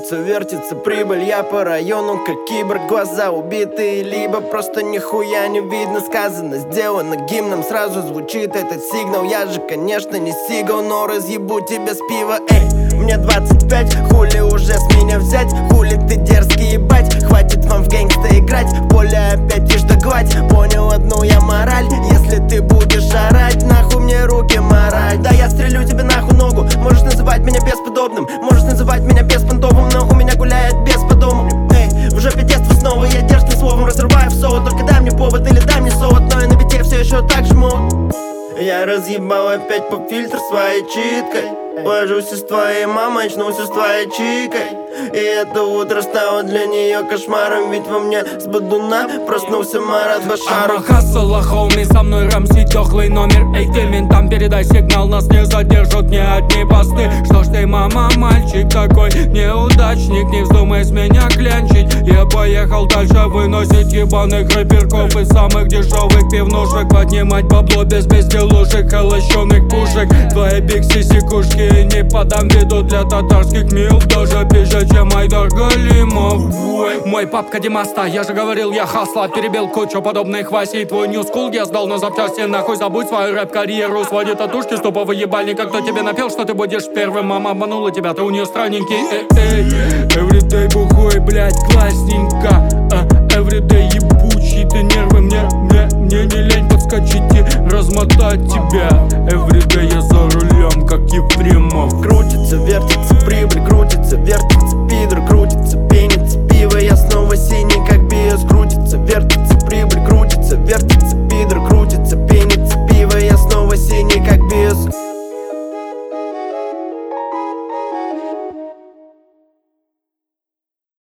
Крутится, вертится прибыль, я по району как киборг. Глаза убитые, либо просто нихуя не видно. Сказано, сделано гимном, сразу звучит этот сигнал. Я же, конечно, не сигал, но разъебу тебя с пива. Эй, мне 25, хули уже с меня взять? Хули ты дерзкий ебать, хватит вам в гэнгста играть. Поле опять ишь да гладь, понял одну я мораль. Если ты будешь орать, нахуй мне руки морать. Да я стрелю тебе нахуй ногу, можешь называть меня бесподобным, можешь называть меня беспонтовым, но у меня гуляет без по дому. Эй, в жопе детства снова, я дерзким словом разрываю в соло. Только дай мне повод или дай мне солод, но я на бите все еще так же молод. Я разъебал опять по фильтру своей читкой. Ложусь с твоей мамой, очнулся с твоей чикой. И это утро стало для нее кошмаром, ведь во мне с бодуна проснулся Марат Башаров. Хассела, хоуми, со мной рамси, тёхлый номер. Эй, ты ментам передай сигнал, нас не задержат ни одни посты. Что ж ты, мама, мальчик такой неудачник, не вздумай с меня клянчить. Я поехал дальше выносить ебаных рэперков из самых дешевых пивнушек, поднимать бабло без безделушек, холощенных пушек. Твои биг-сиси-кушки не подам виду для татарских мил, даже пизже, чем Айдар Галимов. Мой папка Димаста, я же говорил, я хасла. Перебил кучу подобных Васей. Твой ньюскул я сдал на запчасти. Нахуй забудь свою рэп-карьеру. Своди татушки с тупого ебальника. Кто тебе напел, что ты будешь первым? Мама обманула тебя, ты у нее странненький. Everyday бухой, блять, классненько. Everyday ебучий, ты нервы. Мне не лень подскочить и размотать тебя. Everyday я за рулем, как Ефремов. Крутится, вертится